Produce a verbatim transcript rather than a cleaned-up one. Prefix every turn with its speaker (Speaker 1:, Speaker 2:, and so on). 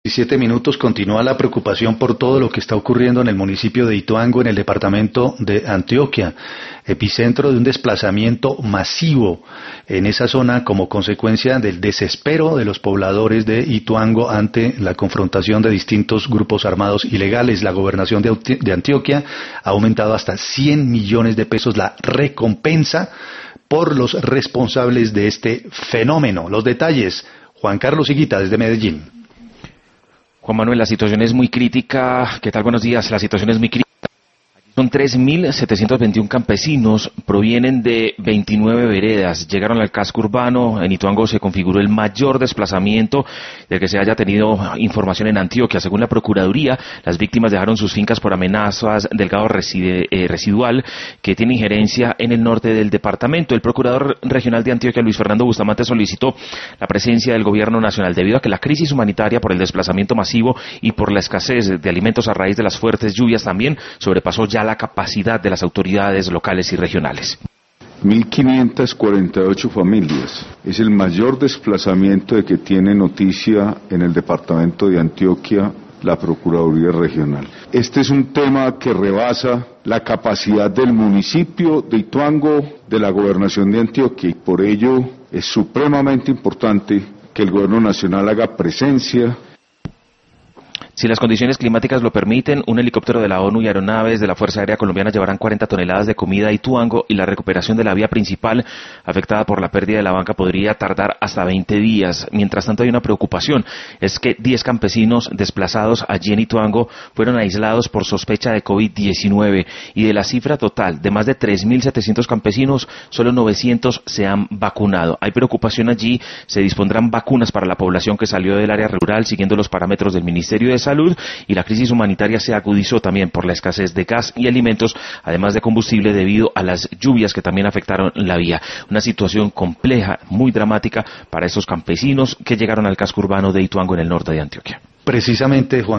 Speaker 1: Siete minutos. Continúa la preocupación por todo lo que está ocurriendo en el municipio de Ituango, en el departamento de Antioquia, epicentro de un desplazamiento masivo en esa zona como consecuencia del desespero de los pobladores de Ituango ante la confrontación de distintos grupos armados ilegales. La gobernación de Antioquia ha aumentado hasta cien millones de pesos la recompensa por los responsables de este fenómeno. Los detalles, Juan Carlos Higuita desde Medellín.
Speaker 2: Juan Manuel, la situación es muy crítica. ¿Qué tal? Buenos días. La situación es muy crítica. Son tres mil setecientos veintiún campesinos, provienen de veintinueve veredas, llegaron al casco urbano. En Ituango se configuró el mayor desplazamiento del que se haya tenido información en Antioquia. Según la Procuraduría, las víctimas dejaron sus fincas por amenazas del gado reside, eh, residual que tiene injerencia en el norte del departamento. El Procurador Regional de Antioquia, Luis Fernando Bustamante, solicitó la presencia del Gobierno Nacional debido a que la crisis humanitaria por el desplazamiento masivo y por la escasez de alimentos a raíz de las fuertes lluvias también sobrepasó ya la la capacidad de las autoridades locales y regionales.
Speaker 3: mil quinientas cuarenta y ocho familias. Es el mayor desplazamiento de que tiene noticia en el departamento de Antioquia la Procuraduría Regional. Este es un tema que rebasa la capacidad del municipio de Ituango, de la Gobernación de Antioquia, y por ello es supremamente importante que el Gobierno Nacional haga presencia.
Speaker 2: Si las condiciones climáticas lo permiten, un helicóptero de la ONU y aeronaves de la Fuerza Aérea Colombiana llevarán cuarenta toneladas de comida a Ituango, y la recuperación de la vía principal afectada por la pérdida de la banca podría tardar hasta veinte días. Mientras tanto, hay una preocupación, es que diez campesinos desplazados allí en Ituango fueron aislados por sospecha de COVID diecinueve, y de la cifra total de más de tres mil setecientos campesinos, solo novecientos se han vacunado. Hay preocupación allí, se dispondrán vacunas para la población que salió del área rural siguiendo los parámetros del Ministerio de Salud. Salud, y la crisis humanitaria se agudizó también por la escasez de gas y alimentos, además de combustible debido a las lluvias que también afectaron la vía. Una situación compleja, muy dramática para esos campesinos que llegaron al casco urbano de Ituango en el norte de Antioquia.
Speaker 1: Precisamente, Juan